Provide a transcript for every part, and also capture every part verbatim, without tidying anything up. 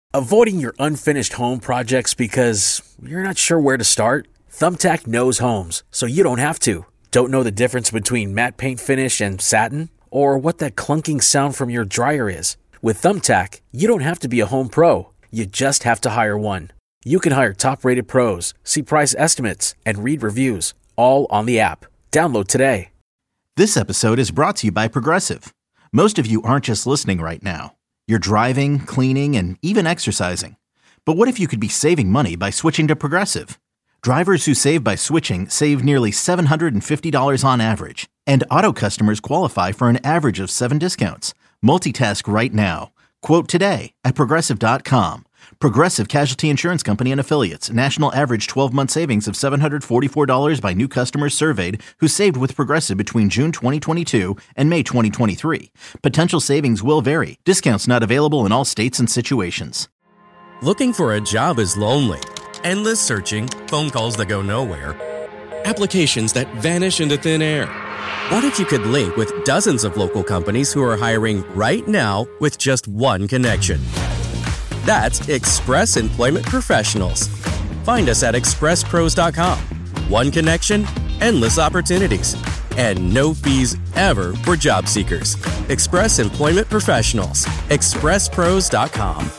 Avoiding your unfinished home projects because you're not sure where to start? Thumbtack knows homes, so you don't have to. Don't know the difference between matte paint finish and satin? Or what that clunking sound from your dryer is? With Thumbtack, you don't have to be a home pro. You just have to hire one. You can hire top-rated pros, see price estimates, and read reviews, all on the app. Download today. This episode is brought to you by Progressive. Most of you aren't just listening right now. You're driving, cleaning, and even exercising. But what if you could be saving money by switching to Progressive? Drivers who save by switching save nearly seven hundred fifty dollars on average. And auto customers qualify for an average of seven discounts. Multitask right now. Quote today at Progressive dot com. Progressive Casualty Insurance Company and Affiliates. National average twelve-month savings of seven hundred forty-four dollars by new customers surveyed who saved with Progressive between June twenty twenty-two and May twenty twenty-three. Potential savings will vary. Discounts not available in all states and situations. Looking for a job is lonely. Endless searching, phone calls that go nowhere, applications that vanish into thin air. What if you could link with dozens of local companies who are hiring right now with just one connection? That's Express Employment Professionals. Find us at express pros dot com. One connection, endless opportunities, and no fees ever for job seekers. Express Employment Professionals. express pros dot com.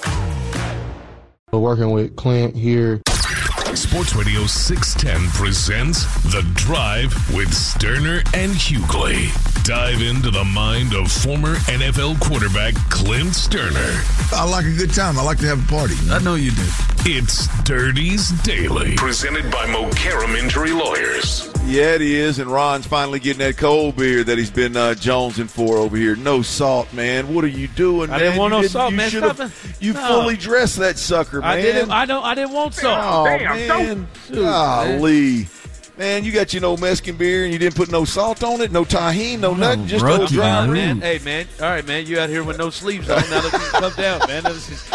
We're working with Clint here. Sports Radio six ten presents The Drive with Sterner and Hughley. Dive into the mind of former N F L quarterback Clint Sterner. I like a good time. I like to have a party. I know you do. It's Dirty's Daily, presented by Mokaram Injury Lawyers. Yeah, it is, and Ron's finally getting that cold beer that he's been uh, jonesing for over here. No salt, man. What are you doing, man? I didn't want you no salt, you man. Stop it. You no. fully dressed that sucker, man. I didn't. I don't. I didn't want salt. Oh, Damn, man. Dude, Golly. Man. Man, you got your no Mexican beer and you didn't put no salt on it, no tahini, no nothing, just Bro, no dry. man. Hey, man. All right, man. You out here with no sleeves on. Now let me come down, man. This is,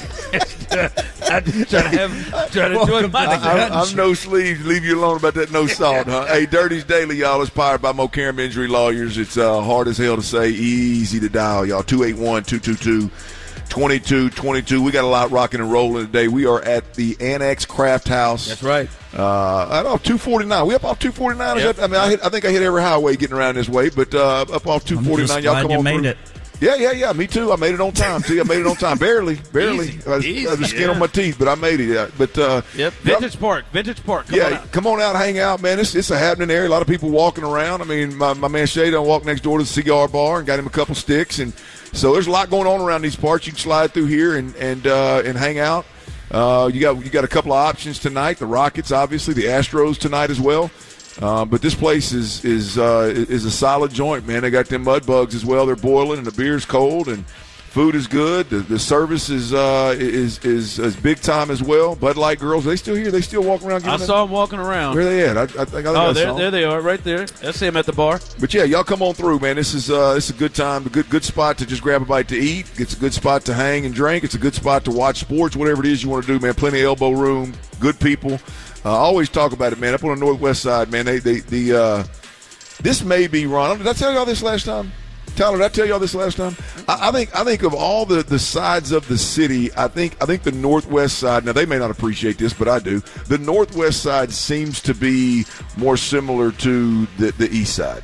I'm just trying to have, trying to enjoy my I, I'm, I'm no sleeves. Leave you alone about that no salt, huh? Hey, Dirty's Daily, y'all, is powered by Mokaram Injury Lawyers. It's uh, hard as hell to say, easy to dial, y'all. two eight one, two two two, two two two two. We got a lot rocking and rolling today. We are at the Annex Craft House. That's right. Uh, I don't know, two forty-nine. We up off two forty-nine? Yep. I mean, I, hit, I think I hit every highway getting around this way, but uh, up off two forty-nine. Y'all come you on made through. it. Yeah, yeah, yeah. Me too. I made it on time. See, I made it on time. Barely, barely. Easy, I was, easy, I was skin yeah. on my teeth, but I made it. Yeah. But uh, Yep. Vintage Park. Vintage Park. Come yeah, on out. come on out, hang out, man. It's it's a happening area. A lot of people walking around. I mean, my, my man Shay done walked next door to the cigar bar and got him a couple sticks, and so there's a lot going on around these parts. You can slide through here and and uh, and hang out. Uh, you got you got a couple of options tonight. The Rockets, obviously, the Astros tonight as well. Uh, but this place is is uh, is a solid joint, man. They got them mud bugs as well. They're boiling, and the beer's cold, and food is good. The, the service is uh, is, is is big time as well. Bud Light girls, they still here. They still walking around. I saw them walking around. Where are they at? I, I think I Oh, think I there, saw there them. they are, right there. I see them at the bar. But yeah, y'all come on through, man. This is uh, this is a good time, a good good spot to just grab a bite to eat. It's a good spot to hang and drink. It's a good spot to watch sports, whatever it is you want to do, man. Plenty of elbow room, good people. Uh, I always talk about it, man. Up on the northwest side, man. They they the uh, this may be Ron. Did I tell y'all this last time? Tyler, did I tell y'all this last time? I, I think I think of all the, the sides of the city, I think I think the northwest side. Now they may not appreciate this, but I do. The northwest side seems to be more similar to the, the east side.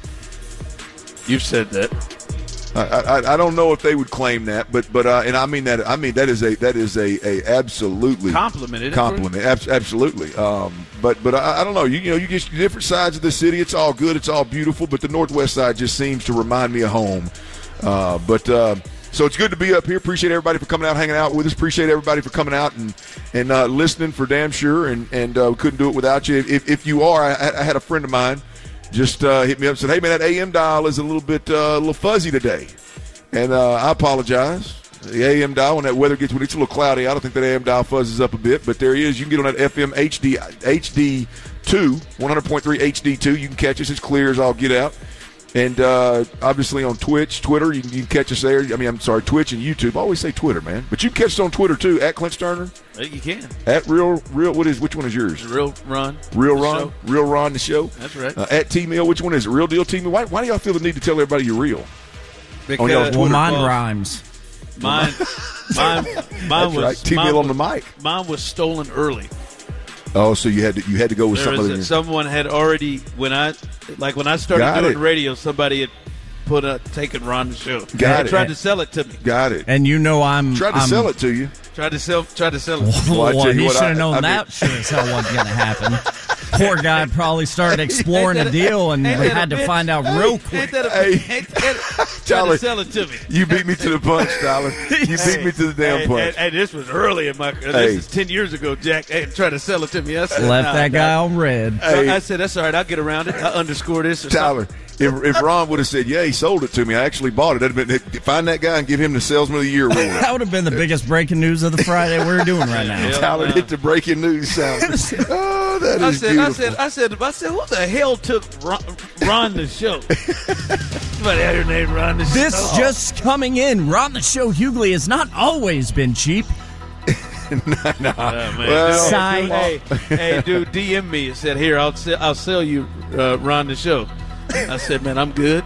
You've said that. I, I, I don't know if they would claim that, but but uh, and I mean that I mean that is a that is a, a absolutely Compliment, isn't it? compliment, Ab- absolutely. Um, but but I, I don't know. You, you know, you get different sides of the city. It's all good. It's all beautiful. But the northwest side just seems to remind me of home. Uh, but uh, so it's good to be up here. Appreciate everybody for coming out, hanging out with us. Appreciate everybody for coming out and and uh, listening for damn sure. And and uh, we couldn't do it without you. If if you are, I, I had a friend of mine just uh, hit me up and said, hey, man, that A M dial is a little bit uh, a little fuzzy today. And uh, I apologize. The A M dial, when that weather gets, when it's a little cloudy, I don't think that A M dial fuzzes up a bit. But there he is. You can get on that F M H D, H D two, one hundred point three H D two. You can catch us as clear as all get out. And uh, obviously on Twitch, Twitter, you can, you can catch us there. I mean, I'm sorry, Twitch and YouTube. I always say Twitter, man. But you can catch us on Twitter, too, at Clint Sterner. You can. At Real, Real, what is, which one is yours? Real Ron. Real the Ron. show. Real Ron, the show. That's right. Uh, at T-Mill, which one is it? Real Deal T-Mill. Why, why do y'all feel the need to tell everybody you're real? Because y'all's Well, Twitter. mine rhymes. Mine, mine, mine was right. T-Mill mine on was, the mic. Mine was stolen early. Oh, so you had to you had to go with There something. was other a, than- someone had already when I like when I started Got doing it. radio, somebody had put a taken Ron the show. Got They it. tried to sell it to me. Got it. And you know I'm Tried to I'm, sell it to you. Tried to sell. Tried to sell it. Well, I Well, tell you he what, should I- have known I mean- that sure as hell wasn't going to happen. Poor guy probably started exploring the deal and Ain't that a had to bitch? find out real quick. Ain't that a, Hey. ain't that a, tried Tyler, to sell it to me. You beat me to the punch, Tyler. You beat me to the damn Hey, punch. hey, hey, this was early in my. This Hey. is ten years ago, Jack. Hey, trying to sell it to me. I said, Left nah, that nah. guy on red. Hey. I said, that's all right. I'll get around it. I'll underscore this. Or Tyler, something. if, if Ron would have said, yeah, he sold it to me, I actually bought it, that'd have been, find that guy and give him the Salesman of the Year award. That would have been the biggest breaking news of the Friday we're doing right now. Yeah. Tyler hit the breaking news sound. Oh, that I is said, beautiful. I said, I said, I said, who the hell took Ron, Ron the show? Somebody had her name Ron the show. This just coming in. Ron the Show Hughley has not always been cheap. Oh, man. Well, Sign. Hey, hey, dude, D M me and said, here, I'll sell, I'll sell you uh, Ron the show. I said, man, I'm good.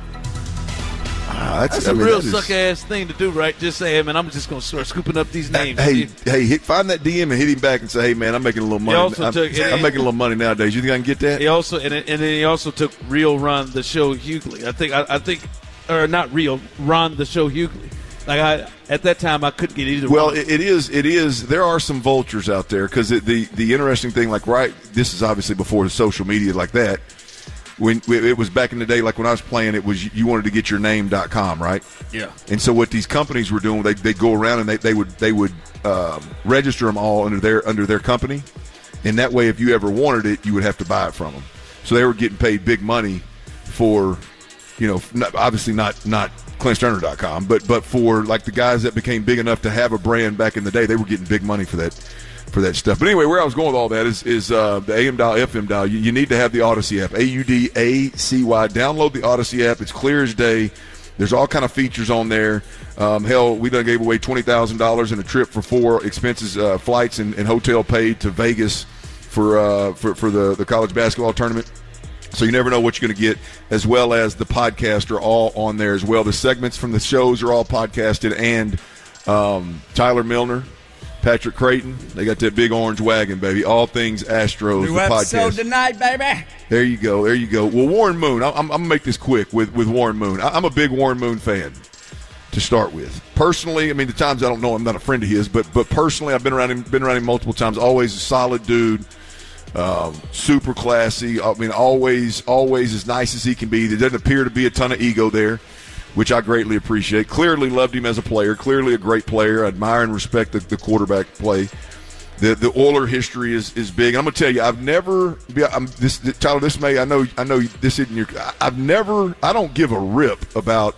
Ah, That's I a mean, real that is- suck ass thing to do, right? Just say, hey, man, I'm just gonna start scooping up these names. Hey, hey, hit, find that D M and hit him back and say, hey, man, I'm making a little money. also I'm, took- I'm making a little money nowadays. You think I can get that? He also and, and then he also took real Ron the Show Hughley. I think I, I think or not real Ron the Show Hughley. Like I at that time I couldn't get either. Well, one. it, it is. It is. There are some vultures out there because the the interesting thing, like, right, this is obviously before the social media like that. When it was back in the day, like when I was playing, it was you wanted to get your name dot com, right? Yeah. And so what these companies were doing, they they'd go around and they, they would they would um, register them all under their under their company, and that way, if you ever wanted it, you would have to buy it from them. So they were getting paid big money for, you know, not, obviously not not Clint Sterner dot com, but but for like the guys that became big enough to have a brand back in the day, they were getting big money for that for that stuff. But anyway, where I was going with all that is is uh, the A M dial, F M dial. You, you need to have the Odyssey app, A U D A C Y. Download the Odyssey app. It's clear as day. There's all kind of features on there. Um, hell, we done gave away twenty thousand dollars in a trip for four expenses, uh, flights and, and hotel paid to Vegas for uh, for, for the, the college basketball tournament. So you never know what you're going to get, as well as the podcast are all on there as well. The segments from the shows are all podcasted, and um, Tyler Milner, Patrick Creighton, they got that big orange wagon, baby. All things Astros, New the episode podcast. tonight, baby. There you go. There you go. Well, Warren Moon, I'm, I'm going to make this quick with, with Warren Moon. I, I'm a big Warren Moon fan to start with. Personally, I mean, the times I don't know, I'm not a friend of his, but but personally, I've been around him, been around him multiple times. Always a solid dude, um, super classy. I mean, always, always as nice as he can be. There doesn't appear to be a ton of ego there, which I greatly appreciate. Clearly loved him as a player. Clearly a great player. I admire and respect the, the quarterback play. The the Oiler history is, is big. I'm gonna tell you, I've never. I'm, this Tyler, this may I know I know this isn't your. I've never. I don't give a rip about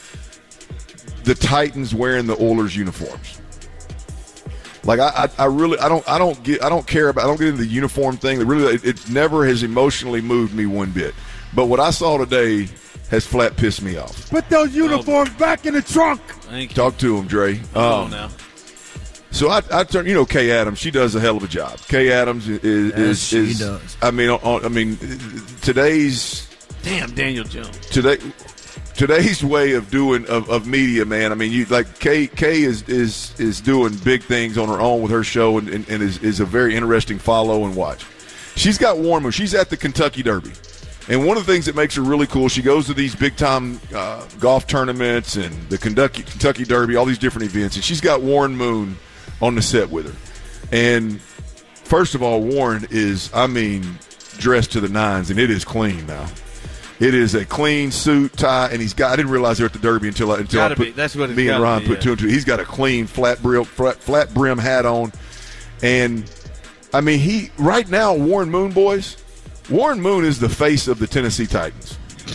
the Titans wearing the Oilers uniforms. Like I, I, I really, I don't, I don't get, I don't care about, I don't get into the uniform thing. It really, it, it never has emotionally moved me one bit. But what I saw today has flat pissed me off. Put those uniforms oh. back in the trunk. Thank you. Talk to him, Dre. Oh, Um, now. So I, I turn, you know, Kay Adams. She does a hell of a job. Kay Adams is, Yes, is, she is does. I mean, on, I mean, today's Damn, Daniel Jones. today. Today's way of doing of, of media, man. I mean, you like Kay. Kay is is is doing big things on her own with her show, and, and, and is, is a very interesting follow and watch. She's got Warren Moon. She's at the Kentucky Derby, and one of the things that makes her really cool, she goes to these big time uh, golf tournaments and the Kentucky Kentucky Derby, all these different events, and she's got Warren Moon on the set with her. And first of all, Warren is, I mean, dressed to the nines, and it is clean now. It is a clean suit, tie, and he's got. I didn't realize they were at the Derby until I, until I Gotta put be. That's what it's me and gotta Ron be, put yeah. two and two. He's got a clean flat brim, flat, flat brim hat on, and I mean he right now. Warren Moon, boys, Warren Moon is the face of the Tennessee Titans.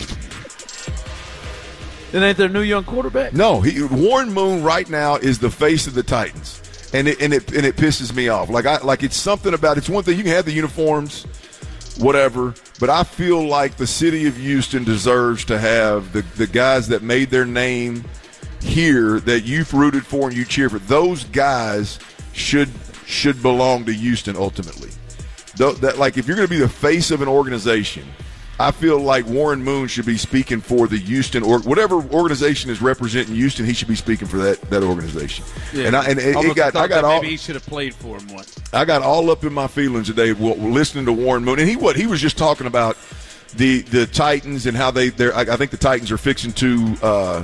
Then ain't their new young quarterback? No, he, Warren Moon right now is the face of the Titans, and it and it and it pisses me off. Like I like it's something about it's one thing you can have the uniforms, whatever, but I feel like the city of Houston deserves to have the, the guys that made their name here that you've rooted for and you cheer for. Those guys should should belong to Houston ultimately. Th- that like if you're going to be the face of an organization I feel like Warren Moon should be speaking for the Houston or whatever organization is representing Houston. He should be speaking for that, that organization. Yeah. And I and it, it got I got all maybe he should have played for him once. I got all up in my feelings today listening to Warren Moon, and he what he was just talking about the the Titans and how they they're I, I think the Titans are fixing to uh,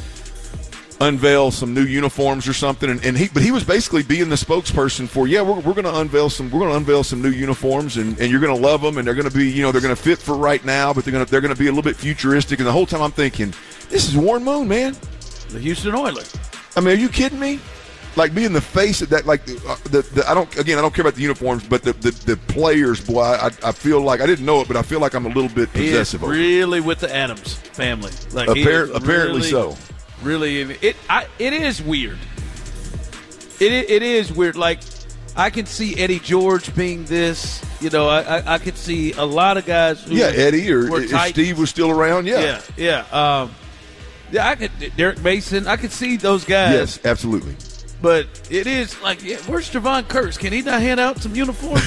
unveil some new uniforms or something, and, and he but he was basically being the spokesperson for yeah we're we're going to unveil some we're going to unveil some new uniforms, and, and you're going to love them, and they're going to be you know they're going to fit for right now, but they're going to they're going to be a little bit futuristic. And the whole time I'm thinking, this is Warren Moon, man, the Houston Oilers. I mean, are you kidding me? Like being the face of that, like uh, the, the I don't again I don't care about the uniforms, but the the, the players, boy, I I feel like I didn't know it, but I feel like I'm a little bit possessive. He is really with the Adams family, like Appar- apparently really, so. Really, it I, it is weird. It it is weird. Like I can see Eddie George being this. You know, I I, I could see a lot of guys. Who yeah, Eddie or if tight. Steve was still around. Yeah, yeah, yeah. Um, yeah, I could Derek Mason. I could see those guys. Yes, absolutely. But it is like, yeah, where's Javon Curse? Can he not hand out some uniforms?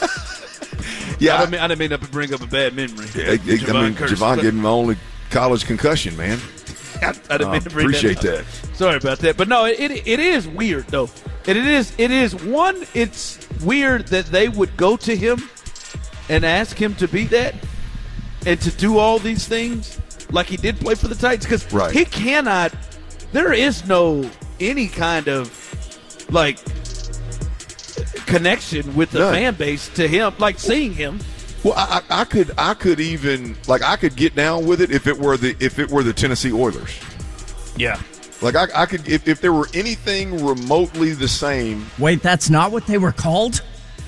yeah, I didn't mean, I didn't mean to bring up a bad memory. Yeah, I, Javon I mean, Curse, Javon gave him my only college concussion, man. I, I didn't uh, mean to bring appreciate that, that. Sorry about that, but no, it, it it is weird though. And it is it is one. It's weird that they would go to him and ask him to be that and to do all these things like he did play for the Titans because right. he cannot. There is no any kind of like connection with the None. fan base to him, like seeing him. Well, I, I could, I could even like I could get down with it if it were the if it were the Tennessee Oilers. Yeah, like I, I could if, if there were anything remotely the same. Wait, that's not what they were called?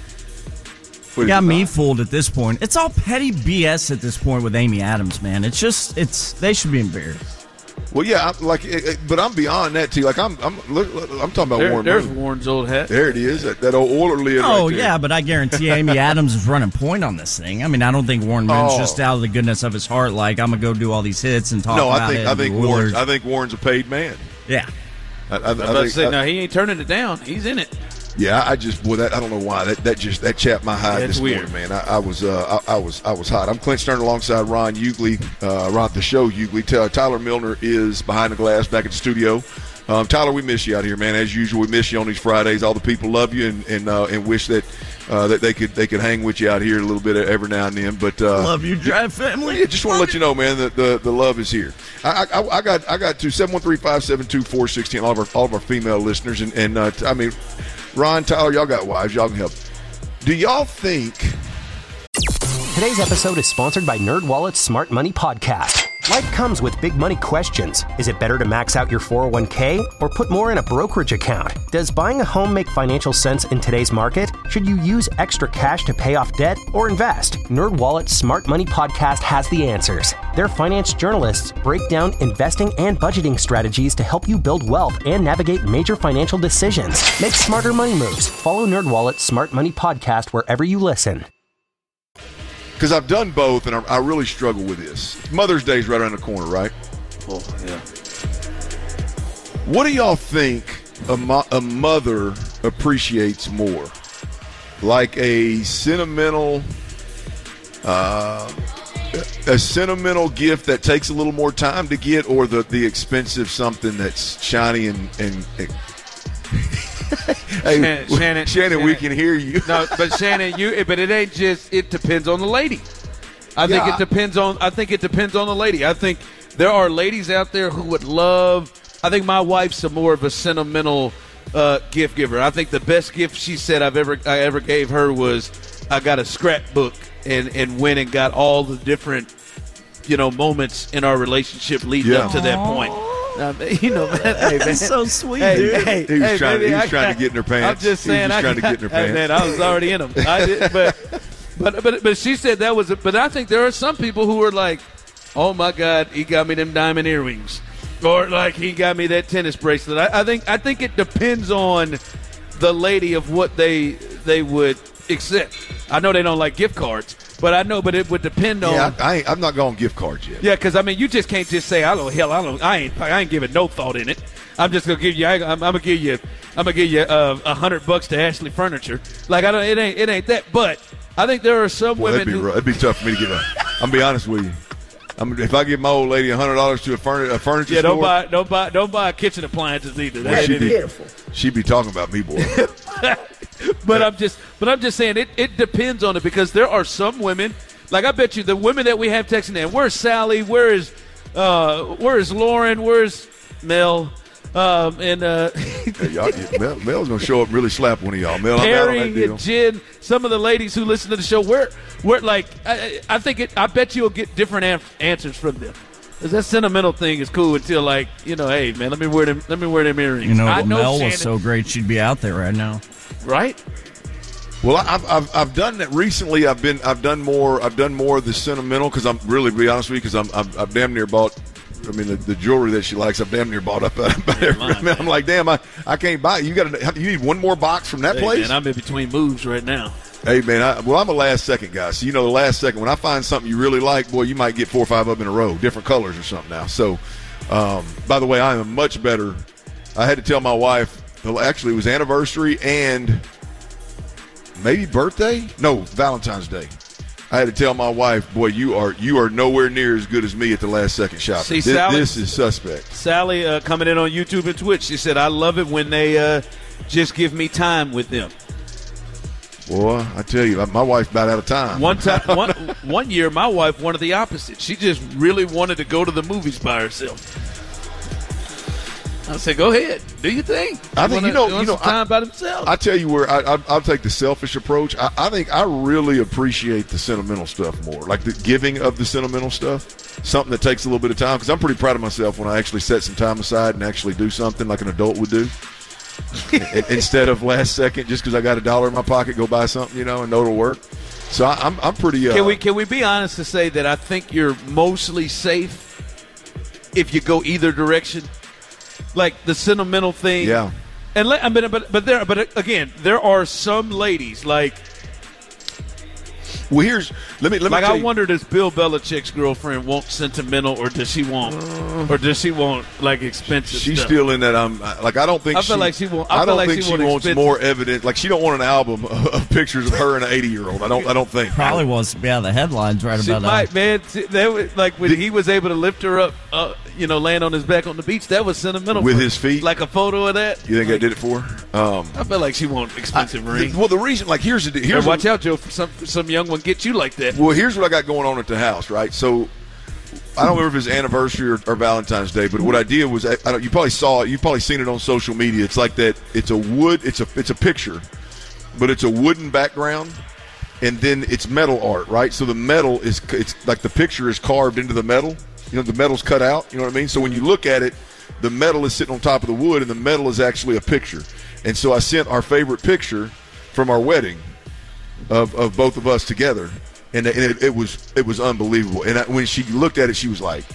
You got me fooled at this point. It's all petty B S at this point with Amy Adams, man. It's just it's they should be embarrassed. Well, yeah, I'm like, but I'm beyond that too. Like, I'm, I'm, look, look, I'm talking about there, Warren. There's Moon. Warren's old hat. There it is, that, that old Oiler lid. Oh right there. yeah, but I guarantee Amy Adams is running point on this thing. I mean, I don't think Warren Moon's oh. just out of the goodness of his heart. Like, I'm gonna go do all these hits and talk no, about I think, it. I think Warren's, I think Warren's a paid man. Yeah, I, I, I, I was about think, to say, I, no, he ain't turning it down. He's in it. Yeah, I just boy that I don't know why that, that just that chapped my hide That's this weird. morning, man. I, I was uh, I, I was I was hot. I'm Clint Stern alongside Ron Hughley, uh, Ron the show Hughley. T- Tyler Milner is behind the glass back at the studio. Um, Tyler, we miss you out here, man. As usual, we miss you on these Fridays. All the people love you and and, uh, and wish that uh, that they could they could hang with you out here a little bit every now and then. But uh, love you, Drive family. Yeah, just want to let you know, man, that the, the love is here. I, I, I got I got to seven one three five seven two four sixteen. All of our all of our female listeners and and uh, I mean. Ron, Tyler, y'all got wives. Y'all can help. Do y'all think... Today's episode is sponsored by NerdWallet's Smart Money Podcast. Life comes with big money questions. Is it better to max out your four oh one k or put more in a brokerage account? Does buying a home make financial sense in today's market? Should you use extra cash to pay off debt or invest? NerdWallet's Smart Money Podcast has the answers. Their finance journalists break down investing and budgeting strategies to help you build wealth and navigate major financial decisions. Make smarter money moves. Follow NerdWallet's Smart Money Podcast wherever you listen. Because I've done both, and I, I really struggle with this. Mother's Day is right around the corner, right? Oh, yeah. What do y'all think a, mo- a mother appreciates more? Like a sentimental, uh, a sentimental gift that takes a little more time to get, or the, the expensive something that's shiny and and. and hey, Shannon, Shannon, Shannon, we can hear you. No, but Shannon, you. But it ain't just. It depends on the lady. I Yeah, think it depends on. I think it depends on the lady. I think there are ladies out there who would love. I think my wife's a more of a sentimental uh, gift giver. I think the best gift she said I've ever I ever gave her was I got a scrapbook and and went and got all the different you know moments in our relationship leading Yeah. up to that point. Now, you know, man, hey, man. That's so sweet, hey, dude. Hey, He was hey, trying, baby, he was I trying got- to get in her pants. I'm just saying, he was I trying got, to get in her hey, pants. man, I was already in them. I did, but, but, but, but she said that was. A, but I think there are some people who are like, "Oh my God, he got me them diamond earrings," or like he got me that tennis bracelet. I, I think, I think it depends on the lady of what they they would accept. I know they don't like gift cards, but I know, but it would depend on. Yeah, I, I ain't, I'm not going gift cards yet. Yeah, because I mean, you just can't just say, "I don't hell, I don't, I ain't, I ain't giving no thought in it." I'm just gonna give you, I, I'm, I'm gonna give you, I'm gonna give you uh, a hundred bucks to Ashley Furniture. Like I don't, it ain't, it ain't that. But I think there are some Boy, women that'd be who, rough. It'd be tough for me to get a I'm gonna be honest with you. I mean, if I give my old lady a hundred dollars to a, furni- a furniture yeah, store, don't buy, don't buy, don't buy kitchen appliances either. well, she'd, be, she'd be talking about me, boy. but I'm just, but I'm just saying it. It depends on it because there are some women, like I bet you, the women that we have texting in. Where's Sally? Where is, uh, where is Lauren? Where's Mel? Um, and uh, hey, y'all, Mel, Mel's gonna show up and really slap one of y'all. Mel, Perry I'm out on that deal. and Jen, some of the ladies who listen to the show, we're, we're like, I, I think it. I bet you'll get different am- answers from them. Cause that sentimental thing is cool until like, you know, hey man, let me wear them. Let me wear them earrings. You know, I know Mel Shannon, was so great, she'd be out there right now, right? Well, I've, I've I've done that recently. I've been I've done more I've done more of the sentimental because I'm really to be honest with you because I'm I've, I've damn near bought. I mean, the, the jewelry that she likes, I've damn near bought up. About every, man, I'm like, damn, I, I can't buy it. You got you need one more box from that hey, place? Man, I'm in between moves right now. Hey, man, I, well, I'm a last second guy. So, you know, the last second, when I find something you really like, boy, you might get four or five up in a row, different colors or something now. So, um, by the way, I am much better. I had to tell my wife, well, actually, it was anniversary and maybe birthday? No, Valentine's Day. I had to tell my wife, boy, you are you are nowhere near as good as me at the last second shopping. See, this, Sally, this is suspect. Sally uh, coming in on YouTube and Twitch. She said, I love it when they uh, just give me time with them. Boy, I tell you, my wife's about out of time. One time, one, one year, my wife wanted the opposite. She just really wanted to go to the movies by herself. I said, "Go ahead, do your thing." I think wanna, you know, want you know, some time I, by themselves. I tell you where I, I, I'll take the selfish approach. I, I think I really appreciate the sentimental stuff more, like the giving of the sentimental stuff. Something that takes a little bit of time because I'm pretty proud of myself when I actually set some time aside and actually do something like an adult would do. Instead of last second, just because I got a dollar in my pocket, go buy something, you know, and know it'll work. So I, I'm, I'm pretty. Uh, can we can we be honest to say that I think you're mostly safe if you go either direction, like the sentimental thing. Yeah. And let, I mean, but but there, but again, there are some ladies like. Well, here's let me let me like tell I you. wonder, does Bill Belichick's girlfriend want sentimental, or does she want, uh, or does she want like expensive? She's stuff? still in that. I'm like I don't think. I feel she, like she want. I, I feel don't like think she, she, want wants expensive. more evidence. Like she don't want an album of pictures of her and an eighty year old. I don't. I don't think. Probably wants to be out of the headlines right She about might, that. man. See, that was, like when The- he was able to lift her up, uh, you know, laying on his back on the beach. That was sentimental With for his feet? Like a photo of that. You think like, I did it for her? Um, I feel like she want expensive I- ring. the- well, the reason, like, here's the Hey, here's watch what, out, Joe. For some for some young one gets you like that. Well, here's what I got going on at the house, right? So I don't remember if it's anniversary or, or Valentine's Day, but what I did was I, I don't, you probably saw it. You've probably seen it on social media. It's like that. It's a wood. It's a it's a picture, but it's a wooden background, and then it's metal art, right? So the metal is it's like the picture is carved into the metal. You know, the metal's cut out. You know what I mean? So when you look at it, the metal is sitting on top of the wood, and the metal is actually a picture. And so I sent our favorite picture from our wedding of of both of us together. And it, it was it was unbelievable. And I, when she looked at it, she was like,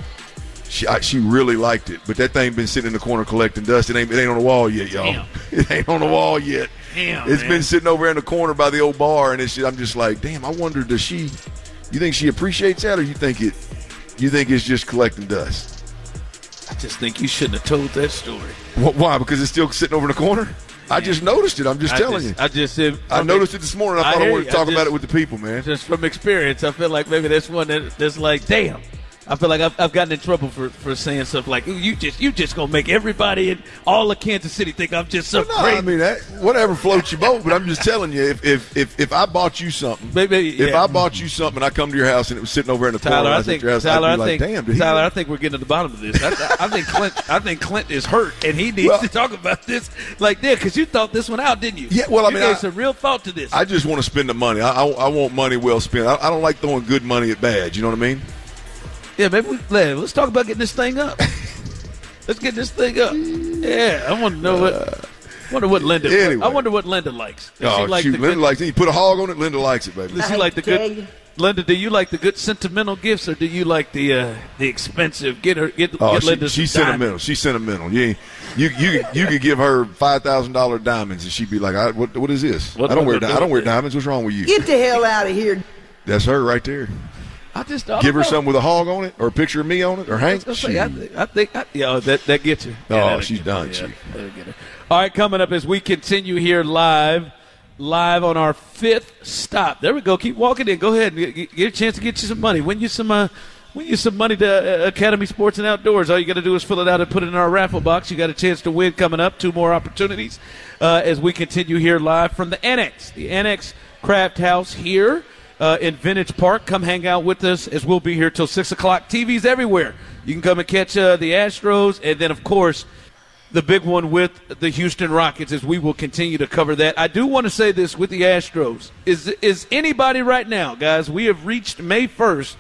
she I, she really liked it. But that thing been sitting in the corner collecting dust. It ain't it ain't on the wall yet, y'all. Damn. It ain't on the wall yet. Damn, It's man. been sitting over in the corner by the old bar, and it's I'm just like, damn. I wonder, does she? You think she appreciates that, or you think it? You think it's just collecting dust? I just think you shouldn't have told that story. Wh- Why? Because it's still sitting over in the corner. I just noticed it. I'm just I telling just, you. I just said. I noticed it this morning. I I thought I, hear wanted you. to talk I about just- it with the people, man. Just from experience, I feel like maybe that's one that, that's like, damn. I feel like I've, I've gotten in trouble for, for saying stuff like, you just you just gonna make everybody in all of Kansas City think I'm just so Well, no, crazy. I mean, that, whatever floats your boat. But I'm just telling you, if if if, if I bought you something, Maybe, if yeah. I bought you something, and I come to your house and it was sitting over in the corner, Tyler, and I was at think your house, Tyler, I'd I be like, think damn, did he Tyler, I really- think we're getting to the bottom of this. I, I think Clint, I think Clint is hurt, and he needs Well- to talk about this like that because you thought this one out, didn't you? Yeah, well, I you mean, gave I- some real thought to this. I just want to spend the money. I, I, I want money well spent. I, I don't like throwing good money at bad. You know what I mean? yeah, maybe we, let, let's talk about getting this thing up. Let's get this thing up. Yeah, I want to know what. Wonder what Linda. Anyway. I wonder what Linda likes. Does Oh, she like shoot, the Linda good, likes it. You put a hog on it, Linda likes it, baby. Does she like the good? Linda, do you like the good sentimental gifts, or do you like the uh, the expensive? Get her, get, Oh, get she, Linda. she's some diamonds. sentimental. She's sentimental. You ain't- you you you could give her five thousand dollar diamonds, and she'd be like, I, "What what is this? What I don't am I wear gonna di- I do don't wear with it?" diamonds. What's wrong with you?" Get the hell out of here. That's her right there. I just I Give her don't know. something with a hog on it, or a picture of me on it, or Hank. I, was gonna say, I, think- I think, I, yeah, that that gets you. Oh, Yeah, that'll she's get done, her. Chief. That'll get her. All right, coming up as we continue here live live on our fifth stop. There we go. Keep walking in. Go ahead and get, get a chance to get you some money. Win you some uh, win you some money to uh, Academy Sports and Outdoors. All you got to do is fill it out and put it in our raffle box. You got a chance to win coming up. Two more opportunities uh, as we continue here live from the Annex. The Annex Craft House here uh, in Vintage Park. Come hang out with us as we'll be here till six o'clock. T Vs everywhere. You can come and catch uh, the Astros, and then, of course, the big one with the Houston Rockets as we will continue to cover that. I do want to say this with the Astros. Is is anybody right now, guys, we have reached May first,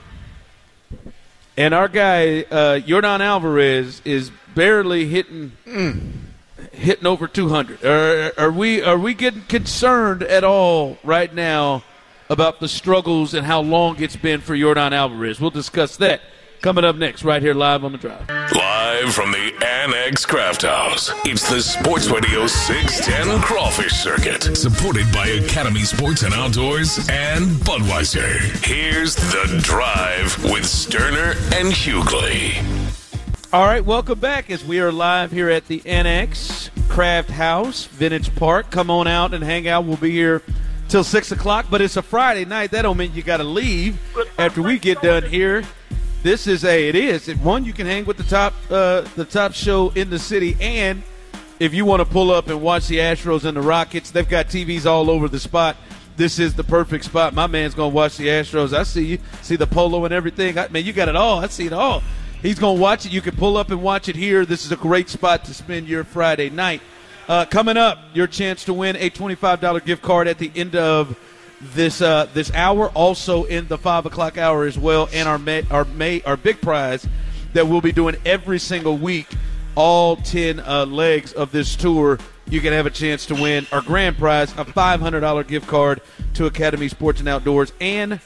and our guy, uh, Yordan Alvarez, is barely hitting mm, hitting over two hundred. Are, are we are we getting concerned at all right now about the struggles and how long it's been for Yordan Alvarez? We'll discuss that coming up next right here live on The Drive. Live from the Annex Craft House, it's the Sports Radio six ten Crawfish Circuit, supported by Academy Sports and Outdoors and Budweiser. Here's The Drive with Sterner and Hughley. All right, welcome back as we are live here at the Annex Craft House, Vintage Park. Come on out and hang out. We'll be here till six o'clock, but it's a Friday night. That don't mean you got to leave after we get done here. This is a, it is. One, you can hang with the top uh, the top show in the city, and if you want to pull up and watch the Astros and the Rockets, they've got T Vs all over the spot. This is the perfect spot. My man's going to watch the Astros. I see you. See the polo and everything. I, man, you got it all. I see it all. He's going to watch it. You can pull up and watch it here. This is a great spot to spend your Friday night. Uh, coming up, your chance to win a twenty-five dollars gift card at the end of this uh, this hour, also in the five o'clock hour as well, and our May, our May our big prize that we'll be doing every single week, all ten uh, legs of this tour. You can have a chance to win our grand prize, a five hundred dollars gift card to Academy Sports and Outdoors, and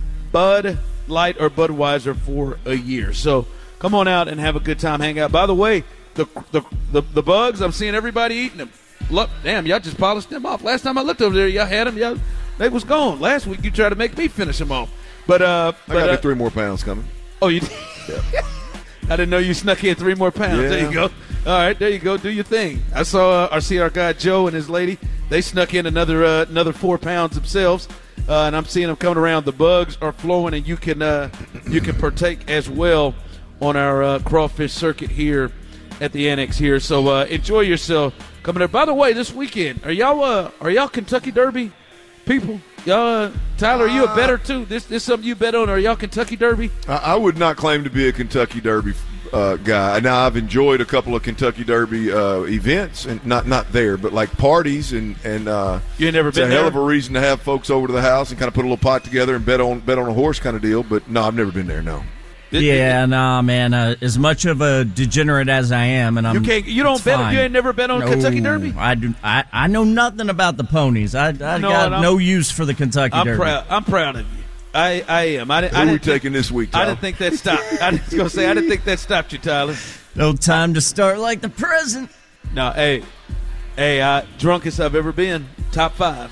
Bud Light or Budweiser for a year. So come on out and have a good time, hang out. By the way, the the the, the bugs, I'm seeing everybody eating them. Look, damn, y'all just polished them off. Last time I looked over there, y'all had them. Y'all, they was gone. Last week you tried to make me finish them off. But uh, I but, got uh, three more pounds coming. Oh, you did? Yeah. I didn't know you snuck in three more pounds. Yeah. There you go. All right, there you go. Do your thing. I saw uh, I see our guy Joe and his lady. They snuck in another uh, another four pounds themselves, uh, and I'm seeing them coming around. The bugs are flowing, and you can uh, you can partake as well on our uh, crawfish circuit here at the Annex here. So uh, enjoy yourself coming there. By the way, this weekend are y'all uh, are y'all Kentucky Derby people? Y'all, uh, Tyler, are you a bettor too? This this something you bet on? Are y'all Kentucky Derby? I, I would not claim to be a Kentucky Derby uh, guy. Now I've enjoyed a couple of Kentucky Derby uh, events, and not not there, but like parties, and and uh, you ain't never it's been a there? hell of a reason to have folks over to the house and kind of put a little pot together and bet on bet on a horse kind of deal. But no, I've never been there. No. Yeah, nah, man. Uh, as much of a degenerate as I am, and I'm you can't. You don't bet. Fine. You ain't never bet on no, Kentucky Derby. I do. I, I know nothing about the ponies. I, I No, got and no use for the Kentucky I'm Derby. proud. I'm proud of you. I, I am. I, Who I are we didn't think, taking this week, I Tyler? didn't think that stopped. I was going to say I didn't think that stopped you, Tyler. No time to start like the present. No, hey, hey, uh, drunkest I've ever been. Top five.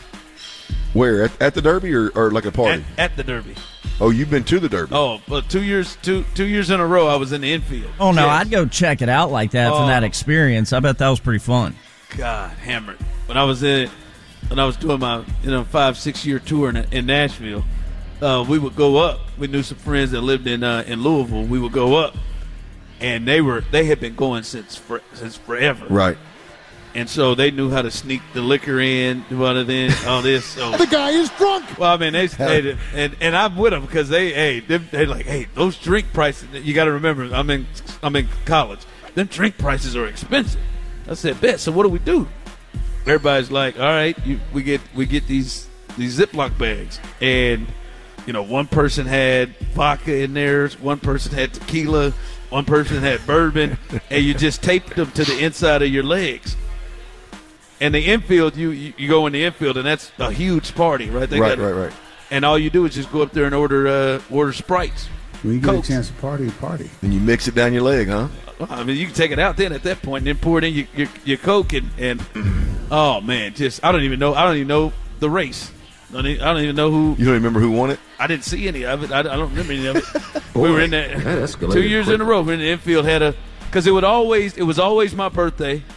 Where at, at the Derby or, or like a party? At, at the Derby. Oh, you've been to the Derby. Oh, well, two years, two two years in a row, I was in the infield. Oh no, Yes. I'd go check it out like that Oh. for that experience. I bet that was pretty fun. God, hammered. When I was in, when I was doing my you know five six year tour in, in Nashville, uh, we would go up. We knew some friends that lived in uh, in Louisville. We would go up, and they were they had been going since for, since forever. Right. And so they knew how to sneak the liquor in, do all of this, all this. So. The guy is drunk. Well, I mean, they, they and and I'm with them because they, hey, they they like, hey, those drink prices. You got to remember, I'm in I'm in college. Them drink prices are expensive. I said, bet. So what do we do? Everybody's like, all right, you, we get we get these these Ziploc bags, and you know, one person had vodka in theirs, one person had tequila, one person had bourbon, and you just taped them to the inside of your legs. And the infield, you, you you go in the infield, and that's a huge party, right? They Right, got, right, right. And all you do is just go up there and order uh, order Sprites. When you get Cokes. a chance to party, party. And you mix it down your leg, huh? Well, I mean, you can take it out then at that point, and then pour it in your your, your Coke, and, and oh man, just I don't even know. I don't even know the race. I don't even, I don't even know who. You don't remember who won it? I didn't see any of it. I, I don't remember any of it. we were in that that escalated two years quick. in a row. We in the infield had a because it would always it was always my birthday,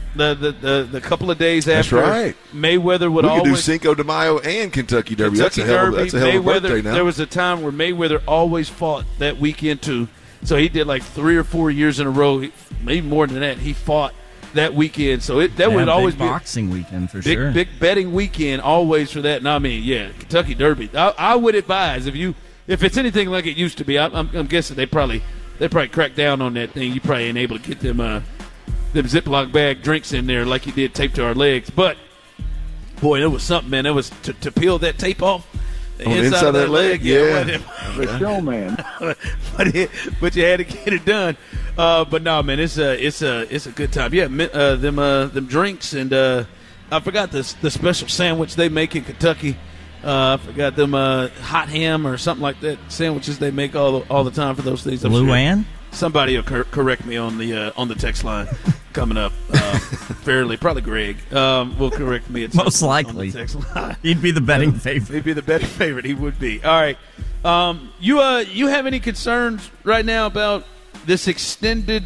The the, the the couple of days That's after right. Mayweather would we always could do Cinco de Mayo and Kentucky Derby. Kentucky that's a hell of, Derby, that's a hell of a Mayweather. birthday now. There was a time where Mayweather always fought that weekend too. So he did like three or four years in a row, maybe more than that. He fought that weekend. So it, that yeah, would big always be boxing weekend for big, sure. Big betting weekend always for that. And I mean, yeah, Kentucky Derby. I, I would advise if you if it's anything like it used to be. I, I'm, I'm guessing they probably they probably cracked down on that thing. You probably ain't able to get them uh, them Ziploc bag drinks in there like you did taped to our legs. But boy, it was something, man. It was to, to peel that tape off. The On inside, inside of that, that leg, leg, yeah. The showman. but, it, but you had to get it done. Uh, but no, man, it's a it's a it's a good time. Yeah, uh, them uh, them drinks and uh, I forgot the the special sandwich they make in Kentucky. Uh, I forgot them uh, hot ham or something like that sandwiches they make all the, all the time for those things. I'm Luann? Sure. Somebody will cor- correct me on the uh, on the text line coming up uh, fairly. Probably Greg um, will correct me. At Most likely, on the text line. He'd be the betting favorite. He'd be the betting favorite. He would be. All right. Um, you uh, you have any concerns right now about this extended,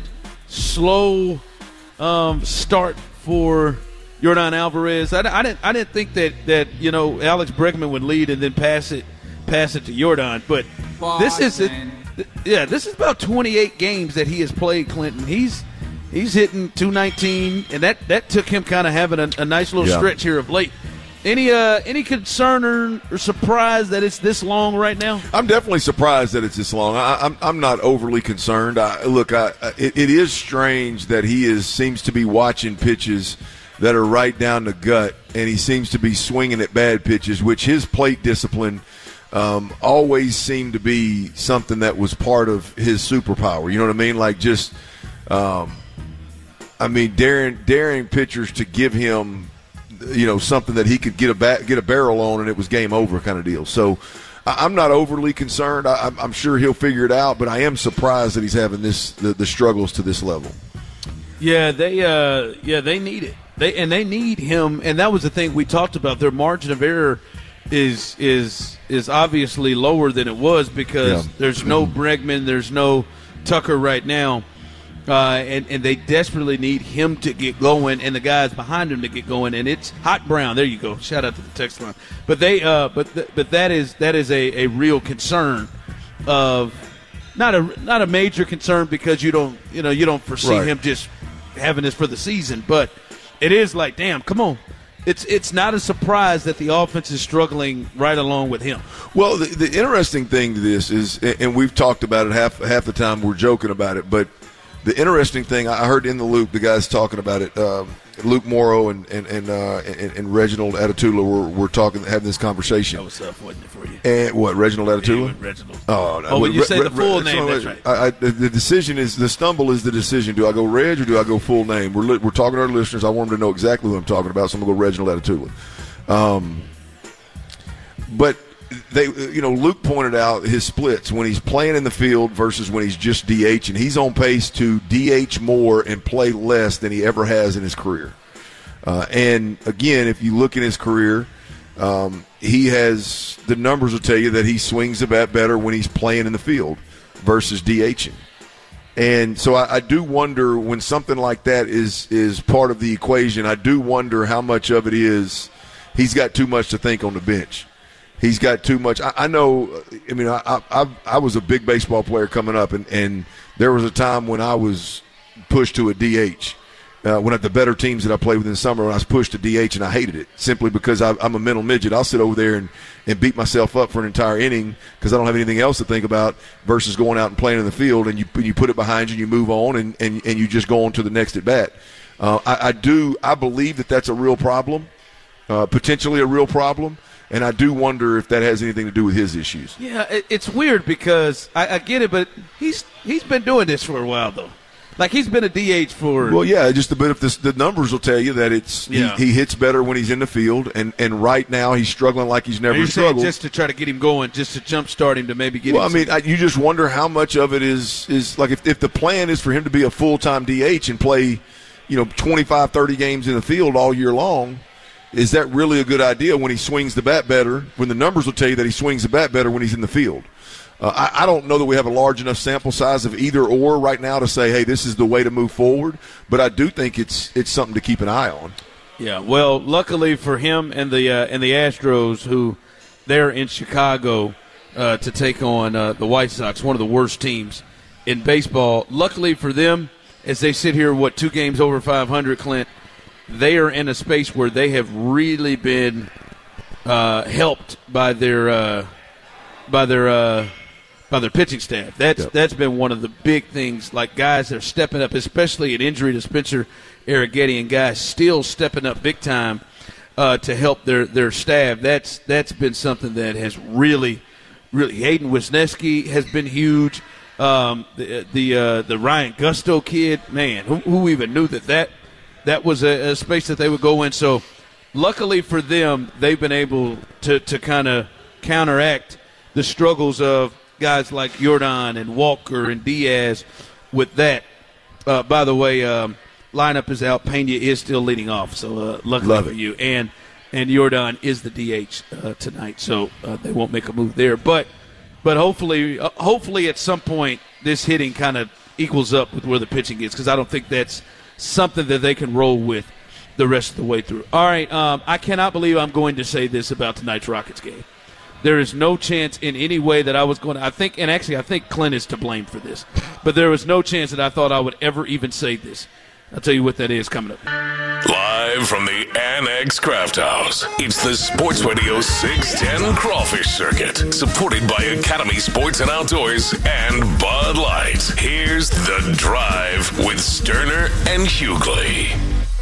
slow um, start for Yordan Alvarez? I, I didn't I didn't think that, that you know Alex Bregman would lead and then pass it pass it to Yordan, but Boss, this is it. man. Yeah, this is about twenty-eight games that he has played, Clinton. He's he's hitting two nineteen, and that, that took him kind of having a, a nice little Yeah. stretch here of late. Any uh, any concern or, or surprise that it's this long right now? I'm definitely surprised that it's this long. I, I'm I'm not overly concerned. I, look, I, it, it is strange that he is seems to be watching pitches that are right down the gut, and he seems to be swinging at bad pitches, which his plate discipline um, always seemed to be something that was part of his superpower. You know what I mean? Like just, um, I mean, daring daring pitchers to give him, you know, something that he could get a bat, get a barrel on, and it was game over kind of deal. So I, I'm not overly concerned. I, I'm, I'm sure he'll figure it out, but I am surprised that he's having this the, the struggles to this level. Yeah, they uh, yeah they need it. They and they need him, and that was the thing we talked about. Their margin of error is is is obviously lower than it was because Yeah. there's no Bregman, there's no Tucker right now. Uh, and, and they desperately need him to get going and the guys behind him to get going. And it's Hot Brown. There you go. Shout out to the text line. But they, uh, but th- but that is that is a, a real concern of not a not a major concern because you don't you know you don't foresee Right. him just having this for the season. But it is like, damn, come on. It's it's not a surprise that the offense is struggling right along with him. Well, the, the interesting thing to this is, and we've talked about it half half the time. We're joking about it, but the interesting thing I heard in the loop, the guys talking about it. Um, Luke Morrow and and and, uh, and, and Reginald Atatula were, were talking, having this conversation. That was tough, wasn't it, for you? And what, Reginald Atatula? Yeah, Reginald. Oh, no. Oh, when you Re- say Re- the full Re- name, so, that's right. I, I, the decision is, the stumble is the decision. Do I go Reg or do I go full name? We're li- we're talking to our listeners. I want them to know exactly who I'm talking about, so I'm going to go Reginald Atatula. Um, but they, you know, Luke pointed out his splits when he's playing in the field versus when he's just D H, and he's on pace to D H more and play less than he ever has in his career. Uh, and again, if you look in his career, um, he has the numbers will tell you that he swings the bat better when he's playing in the field versus DHing. And so I, I do wonder when something like that is is part of the equation. I do wonder how much of it is he's got too much to think on the bench. He's got too much. I, I know. I mean, I, I I was a big baseball player coming up, and, and there was a time when I was pushed to a D H. Uh, when at the better teams that I played with in the summer, when I was pushed to D H, and I hated it simply because I, I'm a mental midget. I'll sit over there and, and beat myself up for an entire inning because I don't have anything else to think about versus going out and playing in the field, and you you put it behind you, and you move on, and, and, and you just go on to the next at bat. Uh, I, I do. I believe that that's a real problem, uh, potentially a real problem. And I do wonder if that has anything to do with his issues. Yeah, it, it's weird because I, I get it, but he's he's been doing this for a while though. Like he's been a D H for. Well, yeah, just a bit of this, the numbers will tell you that it's Yeah. he, he hits better when he's in the field, and, and right now he's struggling like he's never You're saying struggled. just to try to get him going, just to jumpstart him to maybe get well, I him. mean, I, you just wonder how much of it is is like if if the plan is for him to be a full time D H and play, you know, twenty-five, thirty games in the field all year long. Is that really a good idea when he swings the bat better, when the numbers will tell you that he swings the bat better when he's in the field? Uh, I, I don't know that we have a large enough sample size of either or right now to say, hey, this is the way to move forward. But I do think it's it's something to keep an eye on. Yeah, well, luckily for him and the uh, and the Astros, who they're in Chicago uh, to take on uh, the White Sox, one of the worst teams in baseball. Luckily for them, as they sit here, what, two games over five hundred, Clint, they are in a space where they have really been uh, helped by their uh, by their uh, by their pitching staff. That's yep. that's been one of the big things. Like guys that are stepping up, especially an injury to Spencer Arrighetti, and guys still stepping up big time uh, to help their, their staff. That's that's been something that has really, really. Hayden Wisniewski has been huge. Um, the the uh, the Ryan Gusto kid, man, who, who even knew that that, that was a, a space that they would go in. So, luckily for them, they've been able to, to kind of counteract the struggles of guys like Jordan and Walker and Diaz with that. Uh, by the way, um, lineup is out. Pena is still leading off, so uh, luckily Love for it. you. And and Jordan is the D H uh, tonight, so uh, they won't make a move there. But but hopefully, uh, hopefully at some point this hitting kind of equals up with where the pitching is, because I don't think that's something that they can roll with the rest of the way through. All right, um, I cannot believe I'm going to say this about tonight's Rockets game. There is no chance in any way that I was going to – I think – and actually I think Clint is to blame for this. But there was no chance that I thought I would ever even say this. I'll tell you what that is coming up. Live from the Annex Craft House, it's the Sports Radio six ten Crawfish Circuit, supported by Academy Sports and Outdoors and Bud Light. Here's The Drive with Sterner and Hughley.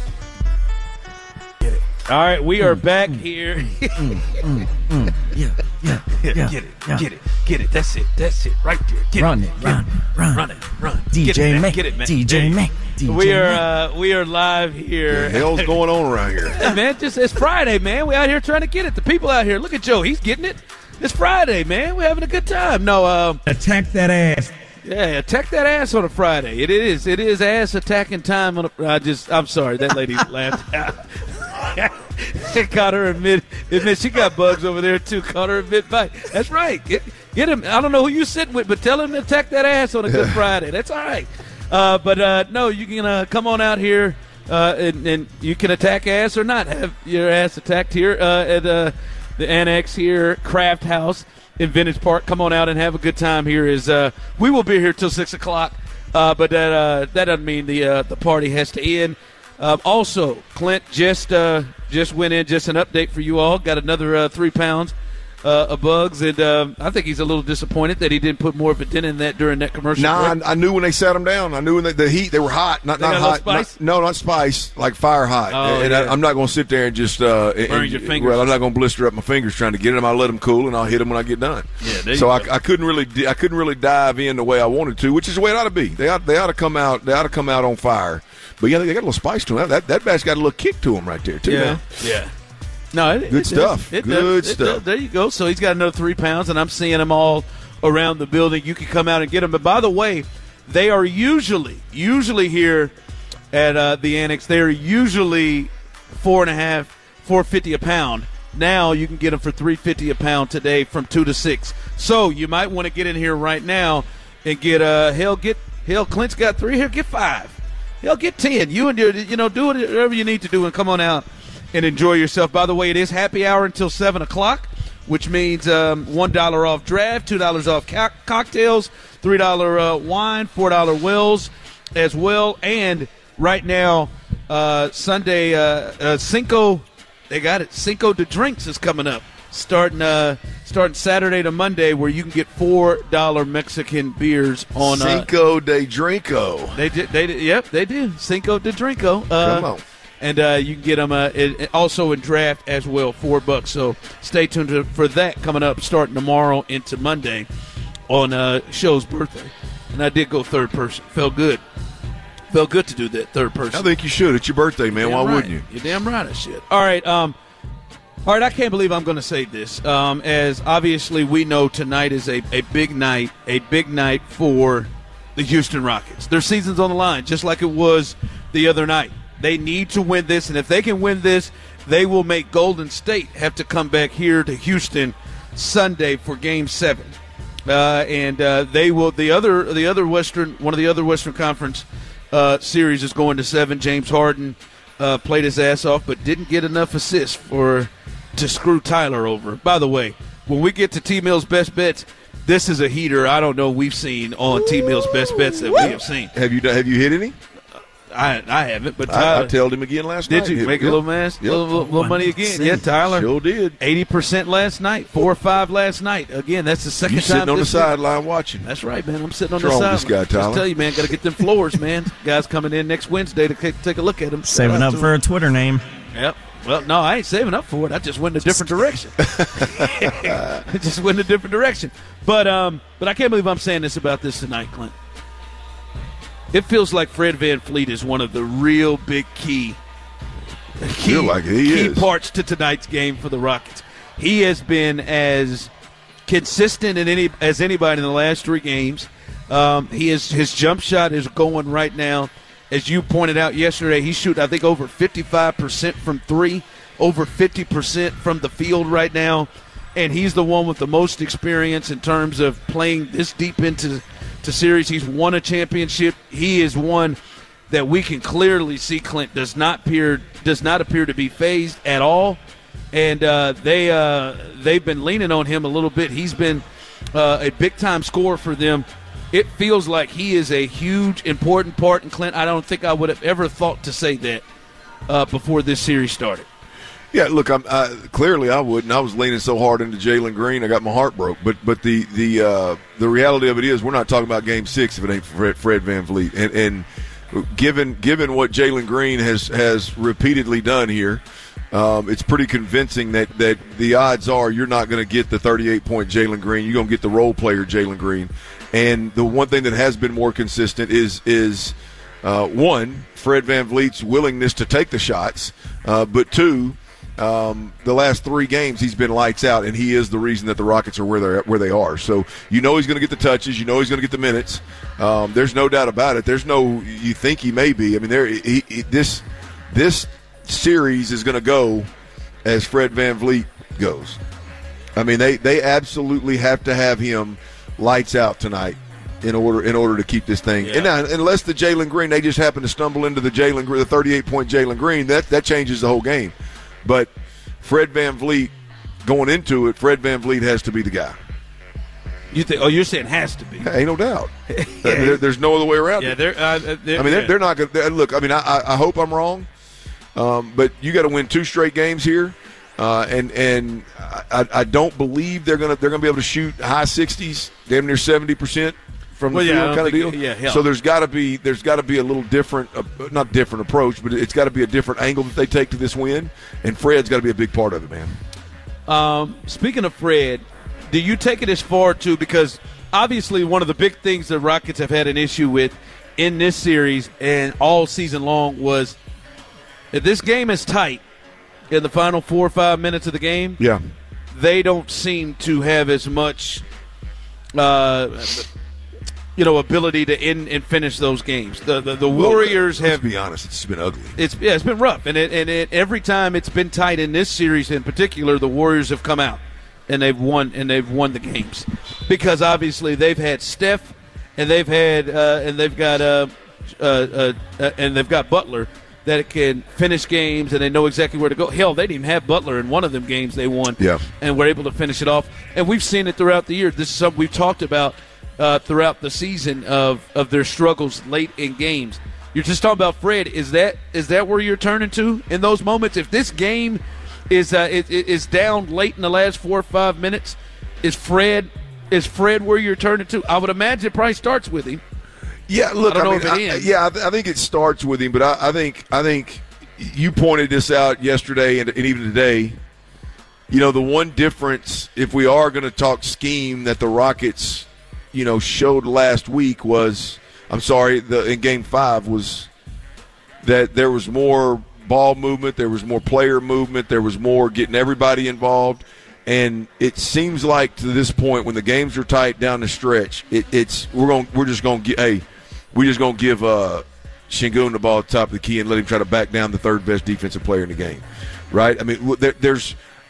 All right, we are back here. mm, mm, mm, yeah, yeah, yeah, get it, yeah. get it, get it. That's it, that's it, right there. Get run it, it, run it, run, run it, run. D J get it, man. Mac, Get it, man. D J Mac, D J We are, Mac. uh, we are live here. What the hell's going on around here? Hey, man, just it's Friday, man. We out here trying to get it. The people out here. Look at Joe. He's getting it. It's Friday, man. We're having a good time. No, um, attack that ass. Yeah, attack that ass on a Friday. It is. It is ass attacking time on a. I just. I'm sorry. That lady laughed out. Caught her admit, admit she got bugs over there too. Caught her admit bite. That's right. Get, get him. I don't know who you sitting with, but tell him to attack that ass on a Good Friday. That's all right. Uh, but uh, no, you can uh, come on out here uh, and, and you can attack ass or not have your ass attacked here uh, at uh, the Annex here, Craft House in Vintage Park. Come on out and have a good time here. Is uh, we will be here till six o'clock, uh, but that uh, that doesn't mean the uh, the party has to end. Uh, also, Clint just uh, just went in, just an update for you all. Got another uh, three pounds uh, of bugs, and um, I think he's a little disappointed that he didn't put more of a dent in that during that commercial. Nah, I, I knew when they sat them down. I knew when they, the heat, they were hot. Not They not got a little hot. spice? Not, no, not spice, like fire hot. Oh, and yeah. I, I'm not going to sit there and just uh, Burn and, your fingers. Well, I'm not going to blister up my fingers trying to get them. I'll let them cool, and I'll hit them when I get done. Yeah, there so you I, go. I couldn't really di- I couldn't really dive in the way I wanted to, which is the way it ought to be. They ought they ought to come out they ought to come out on fire. But yeah, they got a little spice to them. That that batch got a little kick to them right there too. Yeah, man. yeah. No, it, Good it stuff. Does. It Good does. It stuff. does. There you go. So he's got another three pounds, and I'm seeing them all around the building. You can come out and get them. But by the way, they are usually, usually here at uh, the Annex, they are usually four and a half, four fifty a pound. Now you can get them for three fifty a pound today from two to six. So you might want to get in here right now and get uh hell get hell Clint's got three here, get five. Hell, get ten. You and your, you know, do whatever you need to do and come on out and enjoy yourself. By the way, it is happy hour until seven o'clock, which means um, one dollar off draft, two dollars off co- cocktails, three dollars uh, wine, four dollars wells as well. And right now, uh, Sunday, uh, uh, Cinco, they got it. Cinco de Drinks is coming up. Starting uh, starting Saturday to Monday, where you can get four dollar Mexican beers on uh, Cinco de Drinko. They did. They did. Yep, they do. Cinco de Drinko. Uh, Come on. And uh, you can get them uh, it, it also in draft as well, four bucks. So stay tuned to, for that coming up starting tomorrow into Monday on uh, Show's birthday. And I did go third person. Felt good. Felt good to do that third person. I think you should. It's your birthday, man. Damn Why right. wouldn't you? You're damn right I should. All right. Um, all right, I can't believe I'm going to say this. Um, as obviously we know tonight is a, a big night, a big night for the Houston Rockets. Their season's on the line, just like it was the other night. They need to win this, and if they can win this, they will make Golden State have to come back here to Houston Sunday for Game seven. uh, and uh, they will. The other, the other Western, one of the other Western Conference uh, series is going to seven. James Harden uh, played his ass off, but didn't get enough assists for to screw Tyler over. By the way, when we get to T-Mill's best bets, this is a heater I don't know we've seen on T-Mill's best bets that we have seen. Have you have you hit any? I I haven't, but Tyler, I, I tailed him again last did night. you Hit, make yep. a little mass, Yep. little, little, little money again? Yeah, Tyler sure did. Eighty percent last night, four or five last night. Again, that's the second You time sitting on the this week. sideline watching. That's right, man. I'm sitting on What's the wrong sideline. with this guy, Tyler? Just tell you, man, got to get them floors, man. Guys coming in next Wednesday to take, take a look at them. Saving up for a Twitter name. Yep. Well, no, I ain't saving up for it. I just went in a different direction. I just went in a different direction. But um, but I can't believe I'm saying this about this tonight, Clint. It feels like Fred VanVleet is one of the real big key, key, like he key is. parts to tonight's game for the Rockets. He has been as consistent in any as anybody in the last three games. Um, he is his jump shot is going right now. As you pointed out yesterday, he's shooting, I think, over fifty-five percent from three, over fifty percent from the field right now. And he's the one with the most experience in terms of playing this deep into to series. He's won a championship. He is one that we can clearly see Clint does not appear does not appear to be phased at all. And uh, they, uh, they've been leaning on him a little bit. He's been uh, a big-time scorer for them. It feels like he is a huge, important part. And, Clint, I don't think I would have ever thought to say that uh, before this series started. Yeah, look, I'm I, clearly I wouldn't. I was leaning so hard into Jalen Green, I got my heart broke. But but the the uh, the reality of it is, we're not talking about Game Six if it ain't Fred, Fred VanVleet. And and given given what Jalen Green has has repeatedly done here, um, it's pretty convincing that that the odds are you're not going to get the thirty-eight point Jalen Green. You're going to get the role player Jalen Green. And the one thing that has been more consistent is is uh, one, Fred VanVleet's willingness to take the shots, uh, but two. Um, the last three games he's been lights out, and he is the reason that the Rockets are where they're where they are. So you know he's going to get the touches, you know he's going to get the minutes. Um, there's no doubt about it. There's no you think he may be. I mean, there he, he, this this series is going to go as Fred VanVleet goes. I mean, they they absolutely have to have him lights out tonight in order in order to keep this thing. Yeah. And now, unless the Jalen Green, they just happen to stumble into the Jalen the thirty-eight point Jalen Green, that that changes the whole game. But Fred VanVleet, going into it, Fred VanVleet has to be the guy. You think? Oh, you're saying has to be? Ain't no doubt. yeah. there, there's no other way around yeah, it. they're, uh, they're, I mean, they're, yeah. they're not going to – look, I mean, I, I hope I'm wrong, um, but you got to win two straight games here. Uh, and and I, I don't believe they're going to they're going to be able to shoot high sixties, damn near seventy percent from well, the yeah, field kind of deal. Yeah, hell. So there's got to be there's got to be a little different, uh, not different approach, but it's got to be a different angle that they take to this win. And Fred's got to be a big part of it, man. Um, speaking of Fred, do you take it as far too? Because obviously one of the big things the Rockets have had an issue with in this series and all season long was if this game is tight in the final four or five minutes of the game. Yeah, they don't seem to have as much. Uh, You know, ability to end and finish those games. The the, the Warriors well, have. Let's be honest, it's been ugly. It's yeah, it's been rough, and it, and it, every time it's been tight in this series in particular, the Warriors have come out and they've won and they've won the games because obviously they've had Steph and they've had uh, and they've got uh, uh, uh, uh, and they've got Butler that can finish games and they know exactly where to go. Hell, they didn't even have Butler in one of them games they won, yeah, and were able to finish it off. And we've seen it throughout the year. This is something we've talked about. Uh, throughout the season of, of their struggles late in games. You're just talking about Fred. Is that is that where you're turning to in those moments? If this game is uh, is, is down late in the last four or five minutes, is Fred is Fred where you're turning to? I would imagine it probably starts with him. Yeah, look, I don't I know mean, if it I, ends. yeah, I, th- I think it starts with him, but I, I think I think you pointed this out yesterday and, and even today. You know, the one difference, if we are going to talk scheme, that the Rockets – you know, showed last week was, I'm sorry, the in game five was that there was more ball movement, there was more player movement, there was more getting everybody involved. And it seems like to this point, when the games are tight down the stretch, it, it's we're going we're just going to get hey, we just going to give uh, Sengun the ball at the top of the key and let him try to back down the third best defensive player in the game, right? I mean, there, there's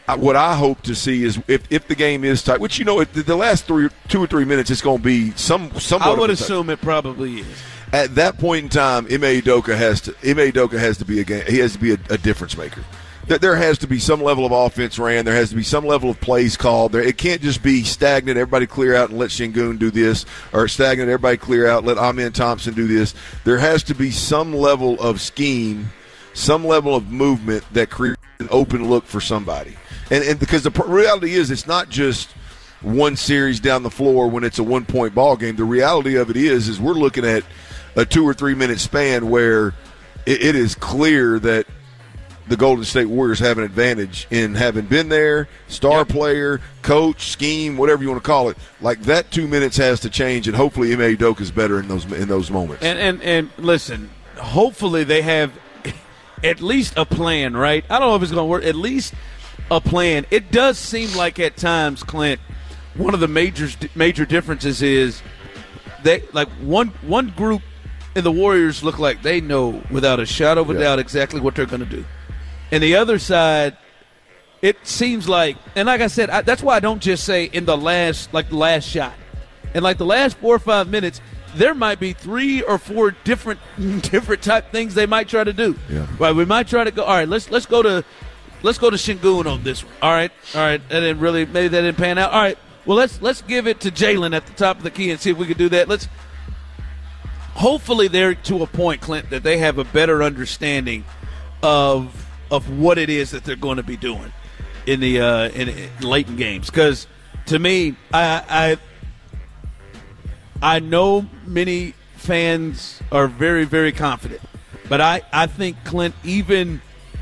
what I hope to see is if, if the game is tight, which, you know, the, the last three, two or three minutes, it's going to be some somewhat. I would of assume it probably is. At that point in time, Ime Udoka has to Ime Udoka has to be a game. He has to be a, a difference maker. There has to be some level of offense ran. There has to be some level of plays called. There, it can't just be stagnant. Everybody clear out and let Sengun do this, or stagnant. Everybody clear out, let Amen Thompson do this. There has to be some level of scheme, some level of movement that creates an open look for somebody. And, and because the reality is, it's not just one series down the floor when it's a one-point ball game. The reality of it is, is we're looking at a two or three minute span where it, it is clear that the Golden State Warriors have an advantage in having been there, star yep. player, coach, scheme, whatever you want to call it. Like, that two minutes has to change, and hopefully Ime Udoka is better in those in those moments. And, and and listen, hopefully they have at least a plan, right? I don't know if it's going to work. At least a plan. It does seem like at times, Clint, one of the major major differences is that like one one group in the Warriors look like they know without a shadow of a yeah. doubt exactly what they're going to do. And the other side, it seems like, and like I said, I, that's why I don't just say in the last, like the last shot. And like the last four or five minutes, there might be three or four different different type things they might try to do. Yeah. Right? We might try to go, all right, let's let's go to let's go to Sengun on this one. All right, all right. And then really maybe that didn't pan out. All right, well let's let's give it to Jalen at the top of the key and see if we can do that. Let's hopefully they're to a point, Clint, that they have a better understanding of of what it is that they're going to be doing in the uh, in, in late in games. Because to me, I, I I know many fans are very, very confident, but I, I think, Clint, even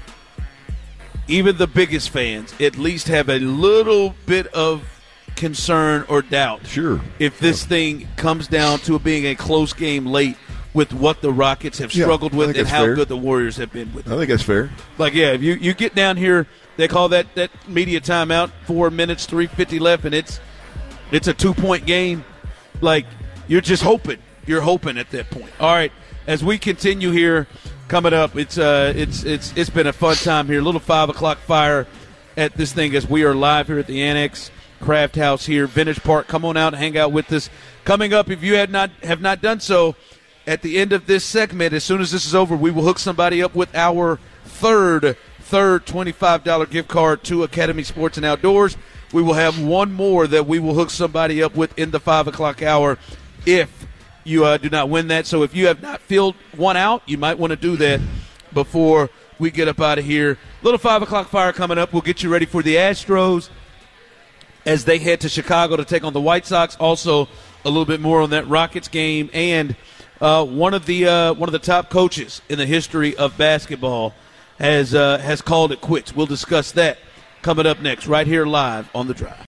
even the biggest fans at least have a little bit of concern or doubt. Sure. If this thing comes down to it being a close game late, with what the Rockets have struggled yeah, with and how fair. good the Warriors have been with it. I think that's fair. Like, yeah, if you, you get down here, they call that, that media timeout, four minutes, three fifty left, and it's it's a two-point game. Like, you're just hoping. You're hoping at that point. All right, as we continue here, coming up, it's uh, it's it's it's been a fun time here. A little five o'clock fire at this thing as we are live here at the Annex Craft House here, Vintage Park. Come on out and hang out with us. Coming up, if you had not have not done so, at the end of this segment, as soon as this is over, we will hook somebody up with our third, third twenty-five dollars gift card to Academy Sports and Outdoors. We will have one more that we will hook somebody up with in the five o'clock hour if you uh, do not win that. So if you have not filled one out, you might want to do that before we get up out of here. Little five o'clock fire coming up. We'll get you ready for the Astros as they head to Chicago to take on the White Sox. Also, a little bit more on that Rockets game, and Uh, one of the uh, one of the top coaches in the history of basketball has uh, has called it quits. We'll discuss that coming up next, right here live on The Drive.